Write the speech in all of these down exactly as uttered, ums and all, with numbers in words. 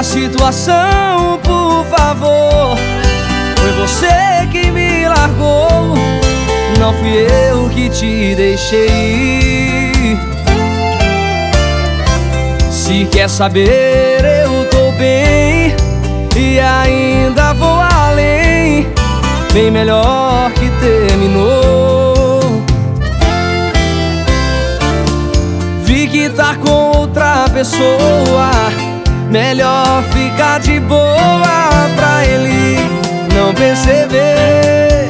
situação, por favor. Foi você que me largou, não fui eu que te deixei ir. Se quer saber, eu tô bem e ainda vou além, bem melhor que terminou. Vi que tá com outra pessoa, melhor ficar de boa pra ele não perceber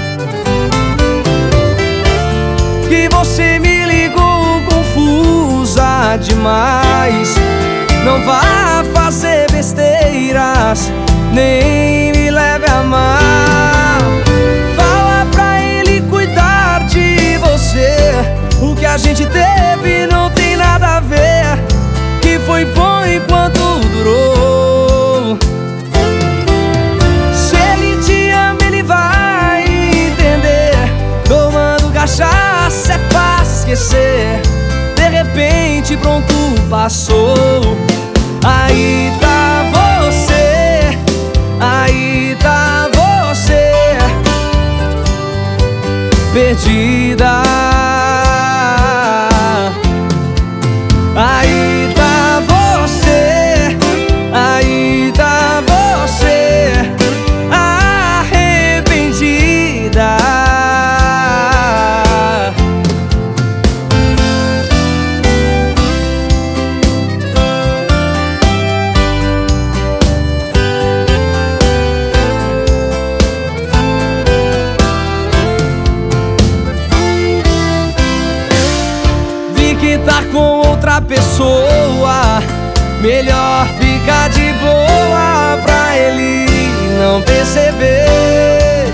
que você me ligou confusa demais. Não vá fazer besteiras, nem me leve a mal. Fala pra ele cuidar de você, o que a gente teve não tem nada a ver, que foi bom enquanto durou. Se ele te ama, ele vai entender. Tomando cachaça é fácil esquecer, de repente pronto, passou. Aí tá você, aí tá você, perdida. Aí tá você, aí tá você, arrependida. Vi que tá com outra pessoa, melhor ficar de boa pra ele não perceber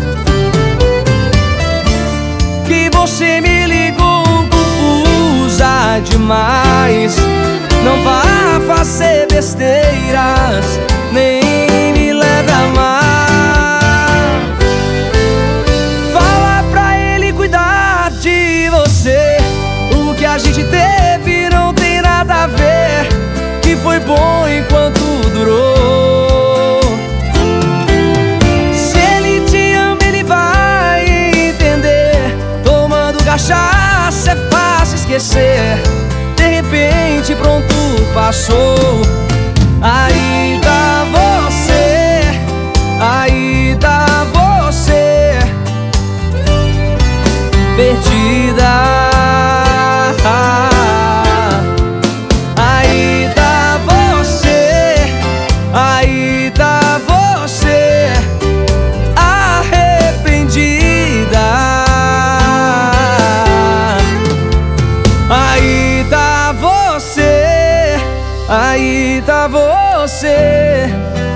que você me ligou confusa demais. Não vá fazer besteiras, nem me leve a mal. Fala pra ele cuidar de você, o que a gente teve não tem nada a ver, que foi bom enquanto durou. Se ele te ama, ele vai entender. Tomando cachaça é fácil esquecer, de repente pronto, passou. Aí tá você, aí tá você, perdida. Aí tá você, aí tá você, arrependida. Aí tá você, aí tá você,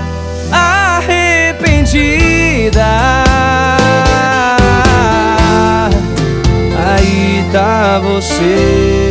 arrependida. Aí tá você.